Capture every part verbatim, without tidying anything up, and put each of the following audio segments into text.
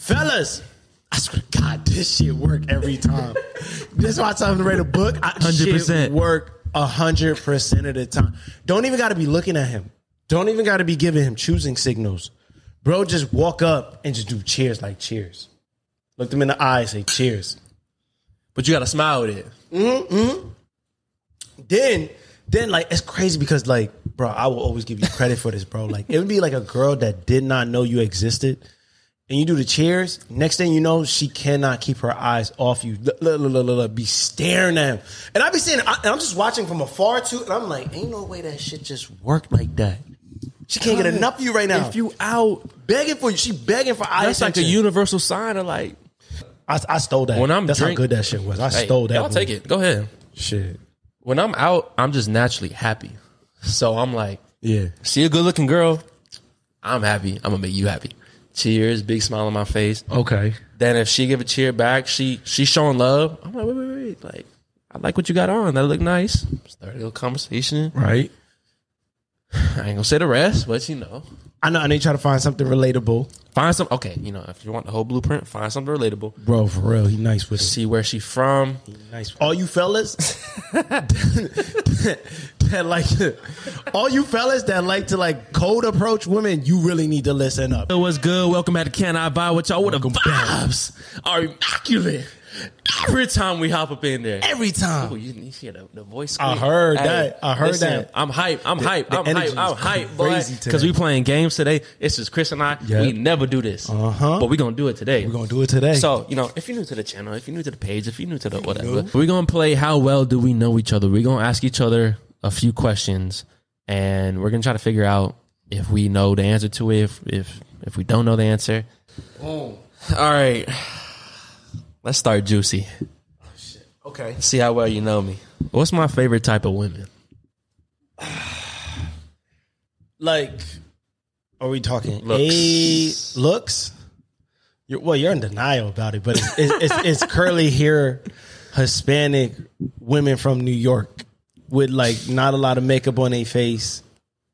Fellas, I swear to God, this shit work every time. This is why I tell them to write a book. I, one hundred percent. Shit work one hundred percent of the time. Don't even got to be looking at him. Don't even got to be giving him choosing signals. Bro, just walk up and just do cheers like cheers. Look them in the eye, say cheers. But you got to smile with it. Mm-hmm, mm-hmm. Then, then like, it's crazy because, like, bro, I will always give you credit for this, bro. Like, it would be like a girl that did not know you existed. And you do the cheers. Next thing you know, she cannot keep her eyes off you. Look, look, look, look, look, be staring at him. And I be saying, I, and I'm just watching from afar too. And I'm like, ain't no way that shit just worked like that. She can't get enough of you right now. If you out begging for you, she begging for eye That's attention. like a universal sign of like. I, I stole that. When I'm That's drink- how good that shit was. I Hey, stole that. Y'all move. take it. Go ahead. Shit. When I'm out, I'm just naturally happy. So I'm like, Yeah. see a good looking girl, I'm happy. I'm gonna make you happy. Cheers, big smile on my face. Okay. Then if she give a cheer back, she she showing love. I'm like, wait, wait, wait. Like, I like what you got on. That look nice. Start a little conversation. Right. I ain't gonna say the rest, but you know. I know. I know you try to find something relatable. Find some, okay, you know, if you want the whole blueprint, find something relatable. Bro, for real. He nice with it. See where she from. He nice. All you fellas that like to, all you fellas that like to like cold approach women, you really need to listen up. What's good? Welcome back to Can I Buy With Y'all. What the vibes are immaculate. Every time we hop up in there. Every time. Ooh, you, you hear the, the voice I scream? heard Hey, that. I heard listen, that. I'm hype. I'm The- hype. the I'm energy hype. I'm is hype, boy. crazy today. Because we playing games today. It's just Chris and I. Yep. We never do this. Uh-huh. But we're going to do it today. We're gonna do it today. So, you know, if you're new to the channel, if you're new to the page, if you're new to the whatever, we're going to play How Well Do We Know Each Other? We're going to ask each other a few questions, and we're going to try to figure out if we know the answer to it, if if, if we don't know the answer. Oh. All right. Let's start juicy. Okay. See how well you know me. What's my favorite type of women? Like, are we talking Looks. A looks? You're, well, you're in denial about it, but it's, it's, it's, it's curly hair, Hispanic women from New York with like not a lot of makeup on their face.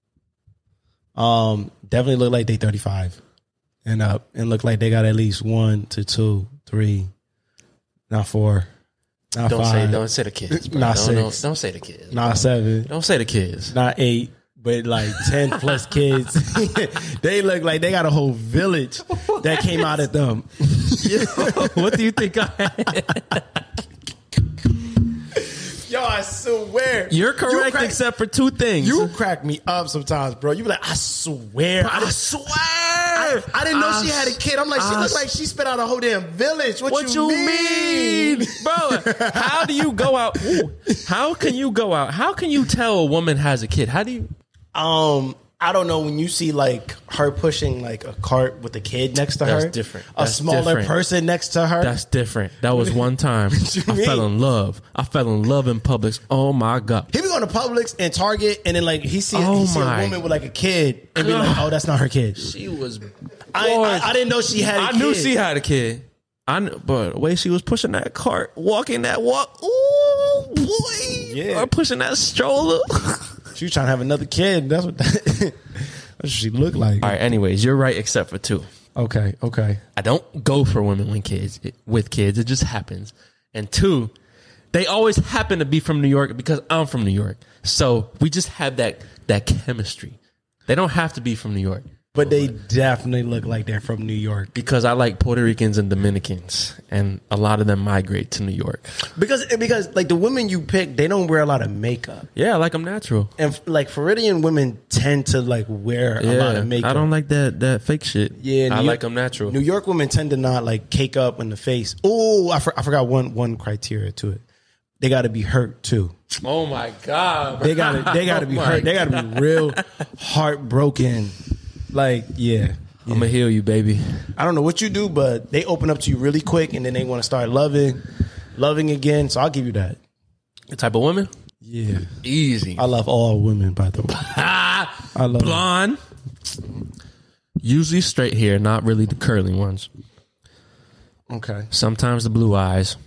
Um, definitely look like they thirty-five and up, and look like they got at least one to two, three, not four, not Don't five, say don't say the kids. Bro. Not don't, six. Don't, don't say the kids. not seven, Don't say the kids. not eight, but like ten plus kids. They look like they got a whole village that came out of them. What do you think I had? Yo, I swear. You're correct You crack- except for two things. You crack me up sometimes, bro. You be like, I swear. I, I didn't- swear. I, I didn't know I she had a kid. I'm like, she I looked like she spit out a whole damn village. What, What you, you mean? Bro, how do you go out? Ooh, how can you go out? How can you tell a woman has a kid? How do you? Um, I don't know, when you see like her pushing like a cart with a kid next to That's her, different. a That's smaller different. person next to her. That's different. That was one time you I fell mean? in love. I fell in love in Publix. Oh my God. He be going to Publix and Target, and then like he see, Oh he see a my woman with like a kid, and be like, oh, that's not her kid. She was. I, I, I didn't know she had a I kid. knew she had a kid. I knew, but the way she was pushing that cart, walking that walk, ooh boy, Yeah. or pushing that stroller. She was trying to have another kid. That's what, that's what she looked like. All right. Anyways, you're right, except for two. Okay, okay. I don't go for women when kids with kids. It just happens. And two, they always happen to be from New York because I'm from New York. So we just have that that chemistry. They don't have to be from New York. But they definitely look like they're from New York. Because I like Puerto Ricans and Dominicans, and a lot of them migrate to New York. Because because like the women you pick, they don't wear a lot of makeup. Yeah, I like them natural. And like Floridian women tend to like wear a lot of makeup. I don't like that that fake shit. Yeah, I New- like them natural. New York women tend to not like cake up in the face. Oh, I, for, I forgot one one criteria to it. They got to be hurt too. Oh my God. They got to they got to be Oh my hurt. They got to be real heartbroken. Like, yeah. I'm gonna heal you, baby. I don't know what you do, but they open up to you really quick, and then they want to start loving, loving again. So I'll give you that. The type of woman? Yeah, Easy. I love all women, by the way. I love Blonde. Usually straight hair, not really the curly ones. them. Okay. Sometimes the blue eyes.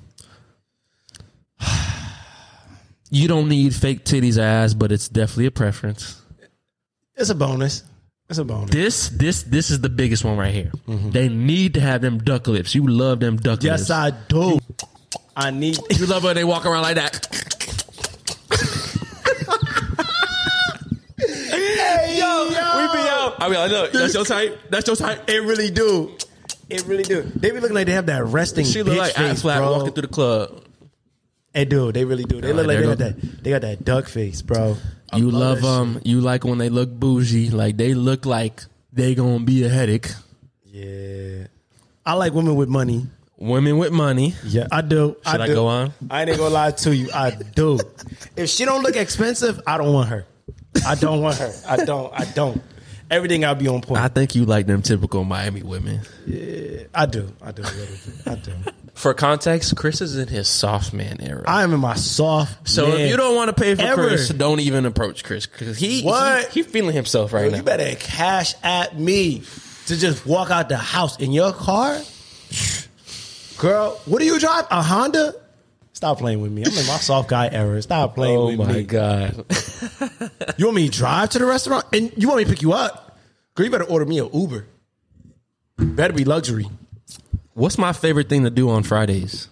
You don't need fake titties ass, but it's definitely a preference. It's a bonus. That's a bonus. This this this is the biggest one right here. Mm-hmm. They need to have them duck lips. You love them duck yes, lips. Yes, I do. I need. You love when they walk around like that. Hey, yo, yo, we be out. I be like, look, that's your type. That's your type. It really do. It really do. They be looking like they have that resting. She look bitch like face, ass flat bro. walking through the club. They do. They really do. They All look right, like they there got that. They got that duck face, bro. I You love that um. shit. You like when they look bougie. Like they look like they gonna be a headache. Yeah. I like women with money. Women with money. Yeah, I do. Should I, do. go on? I ain't gonna lie to you. I do. If she don't look expensive, I don't want her. I don't want her. I don't. I don't. Everything I'll be on point. I think you like them typical Miami women. Yeah, I do. I do. I do. For context, Chris is in his soft man era. I am in my soft. So man if you don't want to pay for ever. Chris, don't even approach Chris because he What? he, he feeling himself right Yo, now. you better cash at me to just walk out the house in your car. Girl, what do you drive? A Honda? Stop playing with me. I'm in my soft guy era. Stop playing Oh with my me. god! You want me to drive to the restaurant? And you want me to pick you up? Girl, you better order me an Uber. Better be luxury. What's my favorite thing to do on Fridays?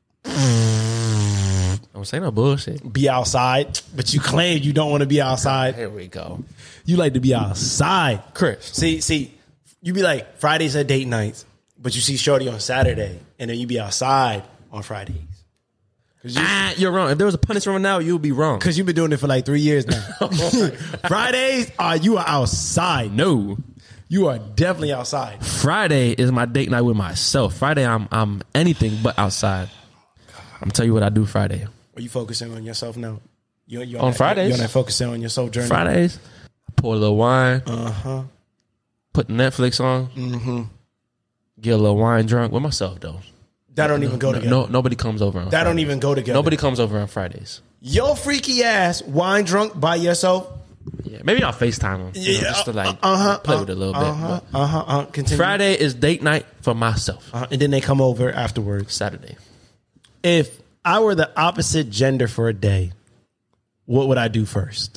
Don't say no bullshit. Be outside, but you claim you don't want to be outside. Here we go, You like to be outside. Chris. See, see, you be like, Fridays are date nights, but you see Shorty on Saturday, and then you be outside on Fridays. Cause you, Ah, you're wrong. If there was a punishment now, you'll be wrong. Cause you've been doing it for like three years now. Fridays are you are outside. No, You are definitely outside. Friday is my date night with myself. Friday, I'm I'm anything but outside. I'm gonna tell you what I do Friday. Are you focusing on yourself now? You, you On that, Fridays? You're not focusing on your soul journey. Fridays, I pour a little wine, Uh huh. put Netflix on, Mm-hmm. get a little wine drunk with myself though. That don't even go No, together. no, nobody comes over on that don't Fridays. even go together. Nobody comes over on Fridays. Your freaky ass wine drunk by yourself. Yeah, maybe I'll FaceTime them. You know, Yeah, just to like uh-huh, play with it a little Uh-huh. bit. Uh-huh. Uh-huh. But Continue. Friday is date night for myself. Uh-huh. And then they come over afterwards. Saturday. If I were the opposite gender for a day, what would I do first?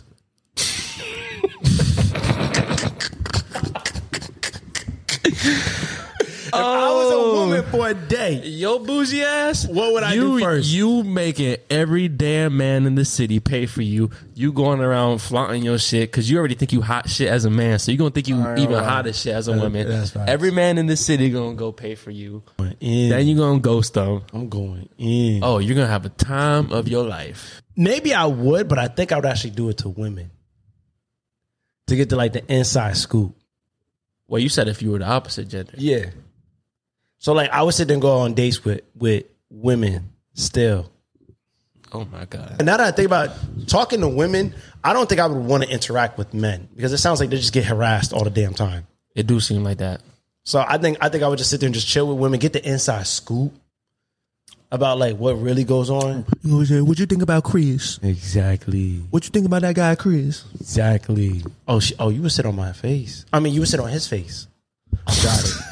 If I was a woman for a day, Yo, bougie ass. What would I you, do first? You making every damn man in the city pay for you. You going around flaunting your shit because you already think you hot shit as a man. So you gonna think you right, even all right. hot as shit as a That- woman. that's facts. Every man in the city gonna go pay for you. in. Then you gonna ghost them. I'm going in. Oh, you're gonna have a time of your life. Maybe I would, but I think I would actually do it to women to get to like the inside scoop. Well, you said if you were the opposite gender. Yeah. So like I would sit there and go on dates with with women still. Oh my god. And now that I think about it, talking to women, I don't think I would want to interact with men because it sounds like they just get harassed all the damn time. It do seem like that. So I think I think I would just sit there and just chill with women, get the inside scoop about like what really goes on. You know what I'm saying? What you think about Chris? Exactly. What you think about that guy, Chris? Exactly. Oh, she, oh, you would sit on my face. I mean, you would sit on his face. Got it.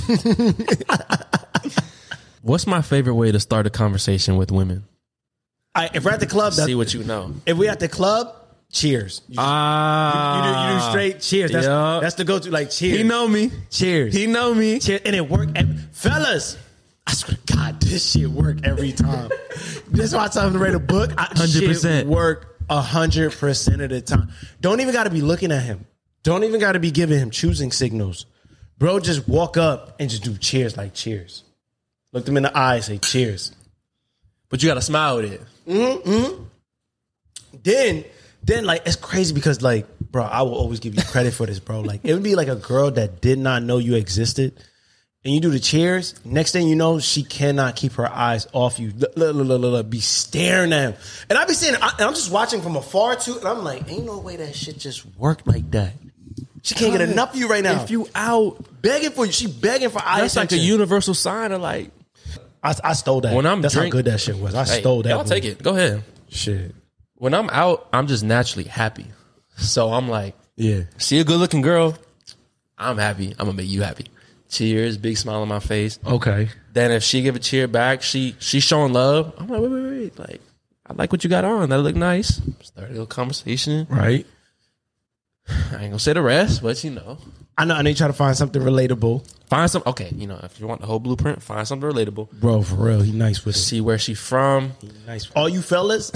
What's my favorite way to start a conversation with women? I, if we're at the club, See that's, what you know. if we're at the club, cheers. You, Ah, you do, you do straight cheers. That's, yeah. that's the go-to. Like cheers. He know me. Cheers. He know me. Cheers. And it worked. And fellas, I swear to God, this shit work every time. This is why I tell him to write a book. I, one hundred percent. Shit work one hundred percent of the time. Don't even got to be looking at him. Don't even got to be giving him choosing signals. Bro, just walk up and just do cheers like cheers. Look them in the eye, say cheers. But you got to smile with it. Then, then like it's crazy because like, bro, I will always give you credit for this, bro. Like it would be like a girl that did not know you existed, and you do the cheers. Next thing you know, she cannot keep her eyes off you. Look, look, look, look, look, be staring at him, and I be saying, I, and I'm just watching from afar too, and I'm like, ain't no way that shit just worked like that. She can't get enough of you right now. If you out, begging for you, she begging for eye that's like a attention. universal sign of like, I, I stole that. When I'm that's drink- how good that shit was. I hey, stole that. y'all move. take it. Go ahead. Shit. When I'm out, I'm just naturally happy. So I'm like, Yeah. see a good looking girl, I'm happy. I'm gonna make you happy. Cheers, big smile on my face. Okay. Then if she give a cheer back, she she showing love. I'm like, wait, wait, wait. Like, I like what you got on. That look nice. Start a little conversation. Right. I ain't gonna say the rest, but you know, I know. I know you try to find something relatable, find some. Okay, you know, if you want the whole blueprint, find something relatable. bro. For real, he nice with it. See where she from. He nice. All you fellas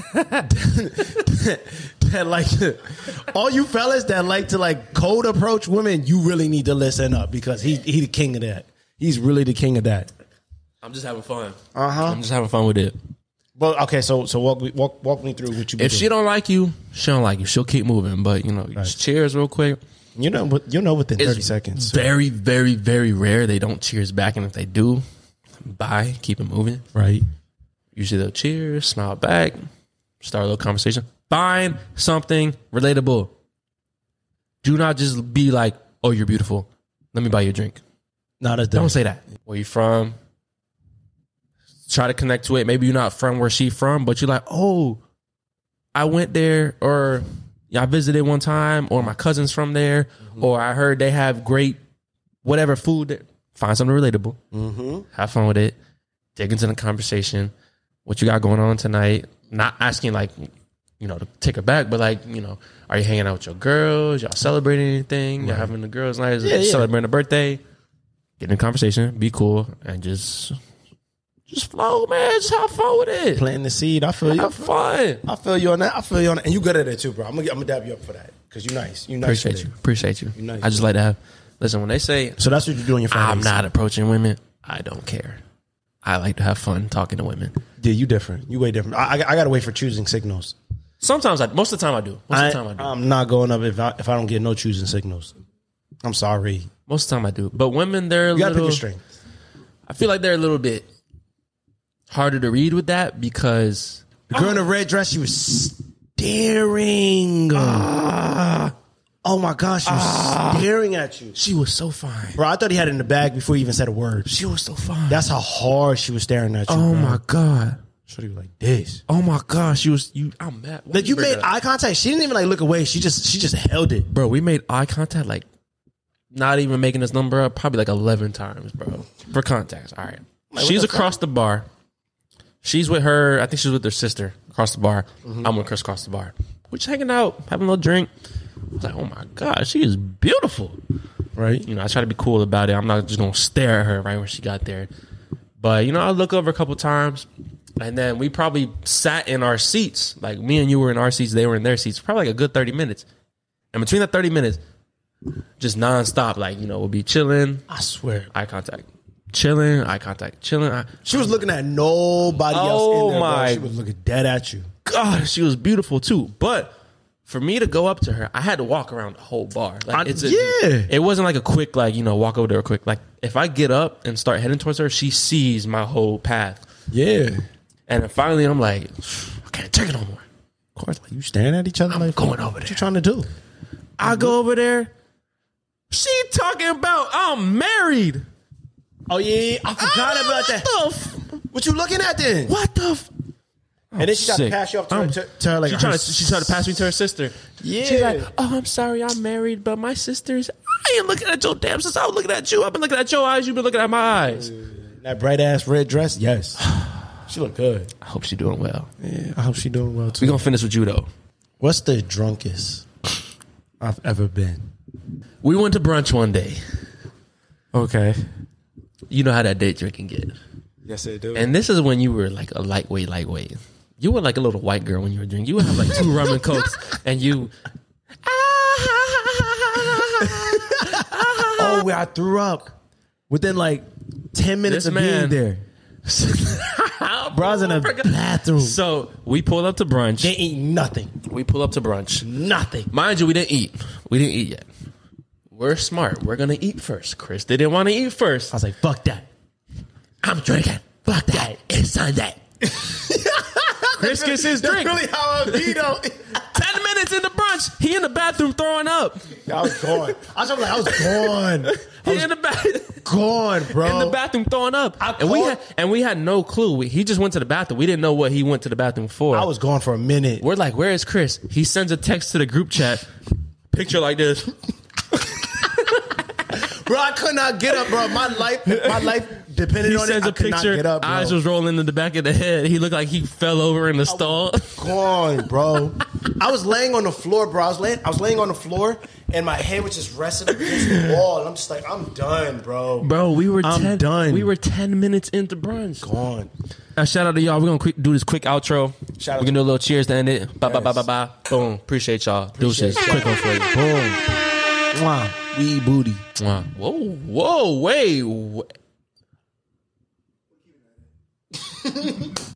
that like, all you fellas that like to like cold approach women, you really need to listen up because he he the king of that. He's really the king of that. I'm just having fun. Uh huh. I'm just having fun with it. Well, okay. So so walk me walk walk me through what you. If she don't like you, she don't like you. She'll keep moving. But you know, just cheers real quick. you know what you know within It's thirty seconds. Very, very, very rare they don't cheers back, and if they do, bye. Keep it moving. Right. Usually they'll cheers, smile back, start a little conversation. Find something relatable. Do not just be like, "Oh, you're beautiful. Let me buy you a drink." Not as Don't say that. Where you from? Try to connect to it. Maybe you're not from where she from, but you're like, oh, I went there, or yeah, I visited one time, or my cousin's from there, mm-hmm. or I heard they have great whatever food. There. Find something relatable. Mm-hmm. Have fun with it. Dig into the conversation. What you got going on tonight? Not asking like, you know, to take her back, but like, you know, are you hanging out with your girls? Y'all celebrating anything? Right. Y'all having the girls' night? Yeah, yeah. Celebrating a birthday? Get in a conversation. Be cool and just. Just flow, man. Just have fun with it. Planting the seed. I feel you. Have fun. I feel you on that. I feel you on that. And you good at it too, bro. I'm gonna, I'm gonna dab you up for that because you nice. You nice. Appreciate you. Appreciate you. You nice. I just like to have. Listen, when they say so, that's what you do on your Fridays. I'm not approaching women. I don't care. I like to have fun talking to women. Yeah, you different. You way different. I, I, I gotta wait for choosing signals. Sometimes I. Most of the time I do. Most I, of the time I do. I'm not going up if I, if I don't get no choosing signals. I'm sorry. Most of the time I do. But women, they're a you gotta little. pick a string. I feel like they're a little bit harder to read with that because the girl oh. in the red dress, she was staring. Ah. Oh my gosh, she was ah. staring at you. She was so fine. Bro, I thought he had it in the bag before he even said a word. She was so fine. That's how hard she was staring at you. Oh bro. my God. So he was like this. Oh my gosh, she was you I'm mad. Why like you, you made eye contact. She didn't even like look away. She just she just held it. Bro, we made eye contact like not even making this number up, probably like eleven times, bro. For context. All right. Like, she's the across fuck? the bar. She's with her, I think she's with her sister across the bar. Mm-hmm. I'm with Chris across the bar. We're just hanging out, having a little drink. I was like, oh my God, she is beautiful. Right? You know, I try to be cool about it. I'm not just going to stare at her right when she got there. But, you know, I look over a couple times, and then we probably sat in our seats. Like, me and you were in our seats, they were in their seats. Probably like a good thirty minutes. And between that thirty minutes, just nonstop, like, you know, we'll be chilling. I swear. Eye contact. Chilling, eye contact, chilling. Eye. She was looking at nobody oh else in there, my bro. She was looking dead at you. God, she was beautiful too. But for me to go up to her, I had to walk around the whole bar. Like I, it's a, yeah. It wasn't like a quick, like, you know, walk over there quick. Like, if I get up and start heading towards her, she sees my whole path. Yeah. And then finally, I'm like, I can't take it no more. Of course, like, you staring at each other. I'm like, going what, over there. What you trying to do? I go over there. She talking about I'm married. Oh, yeah, I forgot oh, about that. What, the f- what you looking at then? What the f- And then she tried to pass you off to, her, to, to her like she, her tried to, she tried to pass me to her sister. Yeah. She's like, oh, I'm sorry, I'm married, but my sister's. I ain't looking at your damn sister. I was looking at you. I've been looking at your eyes. You've been looking at my eyes. Uh, that bright ass red dress, yes. She look good. I hope she's doing well. Yeah, I hope she's doing well too. We're gonna finish with you though. What's the drunkest I've ever been? We went to brunch one day. Okay. You know how that date drinking get. Yes, it do. And this is when you were like a lightweight, lightweight. You were like a little white girl when you were drinking. You would have like two rum and cokes, and you. Oh, where I threw up within like ten minutes This of man, being there. Bro, I was in a bathroom. So we pulled up to brunch. They eat nothing. We pull up to brunch. Nothing. Mind you, we didn't eat. We didn't eat yet. We're smart. We're gonna eat first. Chris didn't want to eat first. I was like, fuck that. I'm drinking. Fuck that. It's Sunday. Chris gets his drink. That's really how I be though. Ten minutes in the brunch, he in the bathroom throwing up. I was gone. I was like, I was gone. I He was in the bathroom. gone, bro. In the bathroom throwing up. I And we called- had and we had no clue. We, he just went to the bathroom. We didn't know what he went to the bathroom for. I was gone for a minute. We're like, where is Chris? He sends a text to the group chat. Picture like this. Bro, I could not get up, bro. My life, my life depended He on it. sends I a could not picture. get up, bro. Eyes was rolling in the back of the head. He looked like he fell over in the stall. Gone, bro. I was laying on the floor, bro. I was laying, I was laying on the floor, and my head was just resting against the wall. And I'm just like, I'm done, bro. Bro, we were I'm ten, done. We were ten minutes into brunch. Gone. Uh, shout out to y'all. We're gonna quick, do this quick outro. Shout out We're gonna do a little cheers to end it. Bye, bye, bye, Yes. bye, bye. Boom. Appreciate y'all. Deuces. y'all. Quick one for you. Boom. Mwah. We eat booty. Mwah. Whoa, whoa, wait. wait.